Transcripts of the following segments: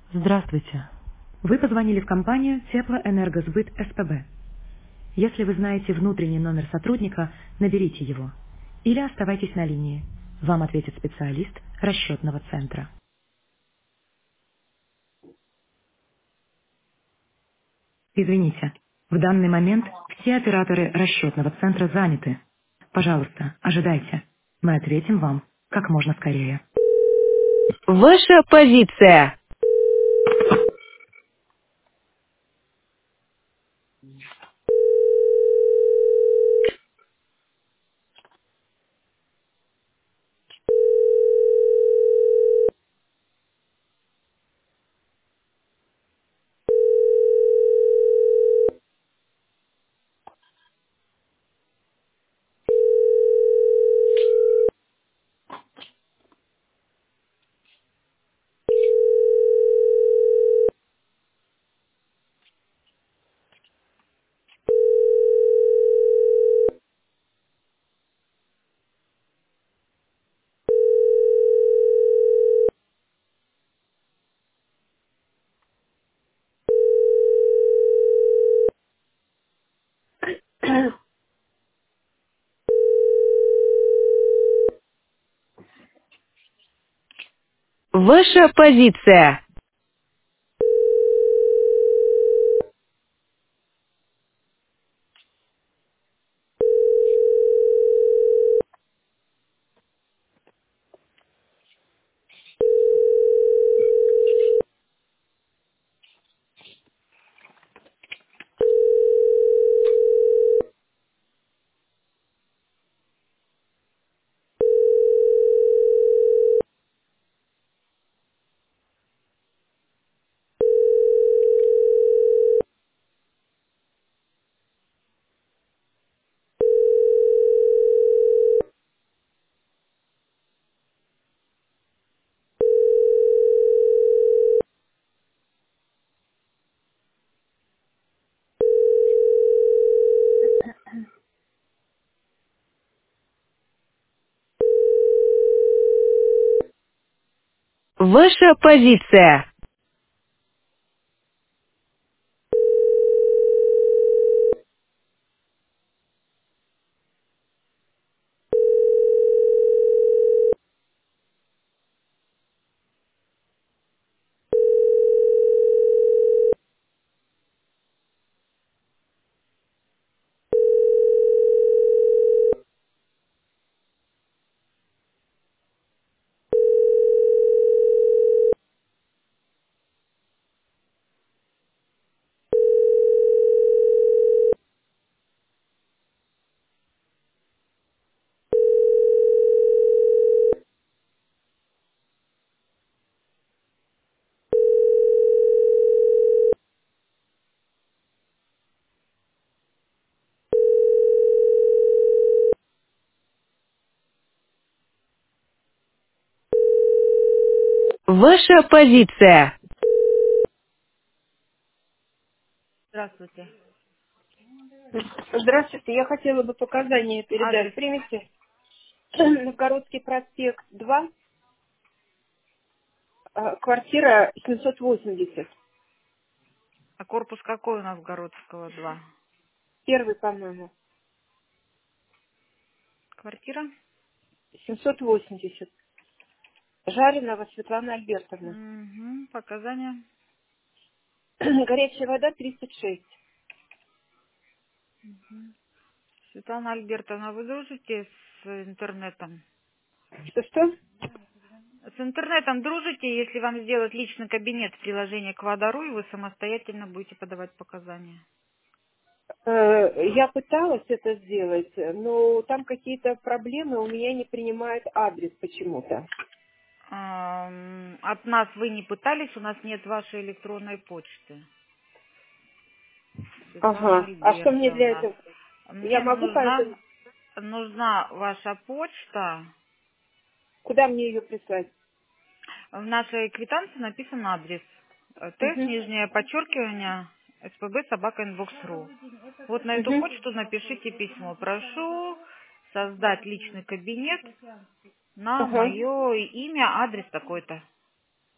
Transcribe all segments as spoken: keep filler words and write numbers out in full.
Здравствуйте. Вы позвонили в компанию Теплоэнергосбыт СПБ. Если вы знаете внутренний номер сотрудника, наберите его. Или оставайтесь на линии. Вам ответит специалист расчетного центра. Извините, в данный момент все операторы расчетного центра заняты. Пожалуйста, ожидайте. Мы ответим вам как можно скорее. Ваша позиция. Ваша позиция. Ваша позиция. Ваша позиция. Здравствуйте. Здравствуйте, я хотела бы показания передать. Адрес. Примите Новгородский проспект два, а, квартира семьсот восемьдесят. А корпус какой у нас Городского два? Первый, по-моему, Квартира? семьсот восемьдесят. Жаринова Светлана Альбертовна. Угу. Показания. Горячая вода тридцать шесть. Светлана Альбертовна, вы дружите с интернетом? Что-что? С интернетом дружите, если вам сделать личный кабинет в приложении Квадару, и вы самостоятельно будете подавать показания. Э, Я пыталась это сделать, но там какие-то проблемы, у меня не принимает адрес почему-то. Ам, От нас вы не пытались, у нас нет вашей электронной почты. Светлана Ага. А что мне для Альбертовна. этого? Я Мне могу по нужна, этому... нужна ваша почта. Куда мне ее прислать? В нашей квитанции написан адрес. э, Тест, Угу. нижнее подчеркивание, спб собака инбокс.ру. Вот на эту Угу. почту напишите письмо. Прошу создать личный кабинет на Ага. мое имя, адрес такой-то.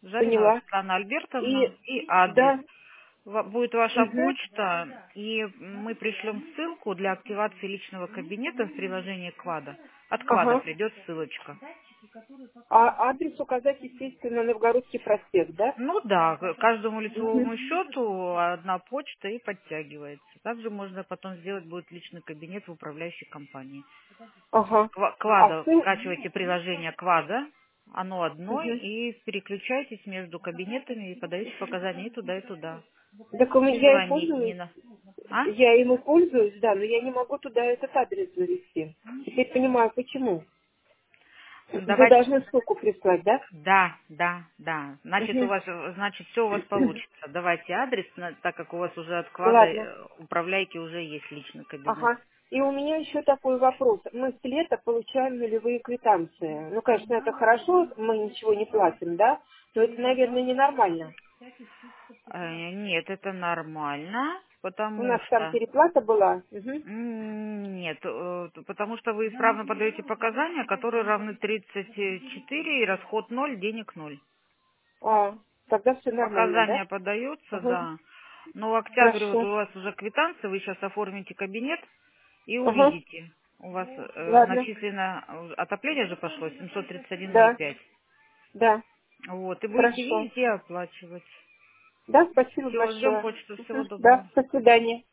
Жаринова Поняла. Светлана Альбертовна И, и адрес. да, Ва- Будет ваша угу, почта, и мы пришлем ссылку для активации личного кабинета в приложении Квада. От Квада ага. придет ссылочка. А адрес указать, естественно, Новгородский проспект, да? Ну да, к каждому Угу. лицевому счету одна почта и подтягивается. Также можно потом сделать будет личный кабинет в управляющей компании. Ага. Ква- А Квада, сын... скачивайте приложение Квада, оно одно, Угу. и переключайтесь между кабинетами и подаете показания и туда, и туда. Так у меня, Если я и вам не, не пользуюсь, на... А? я им и пользуюсь, да, но я не могу туда этот адрес завести. Теперь понимаю, почему. Вы Давайте. должны ссылку прислать, да? Да, да, да. Значит, у Угу. вас, э, значит, все у вас получится. Давайте адрес, на- так как у вас уже от Квада Ладно. э, управляйки уже есть личный кабинет. Ага. И у меня еще такой вопрос. Мы с лета получаем нулевые квитанции. Ну, конечно, это хорошо, мы ничего не платим, да? Но это, наверное, ненормально. Э, Нет, это нормально, У потому нас там что переплата была. Угу. м, нет, э, потому что вы исправно подаете показания, которые равны тридцать четыре и расход ноль, денег ноль. А, тогда все нормально, да? Показания подаются, Угу. да. Но в октябре вот Хорошо. у вас уже квитанция, вы сейчас оформите кабинет и Ага. увидите. У вас э, Ладно. начислено э, отопление же пошло семьсот тридцать один ноль Да, пять. да. Вот, и будете Хорошо. видеть и оплачивать. Да, спасибо Все, ждем большое. почту, всего Мгм. Да, доброго. до свидания.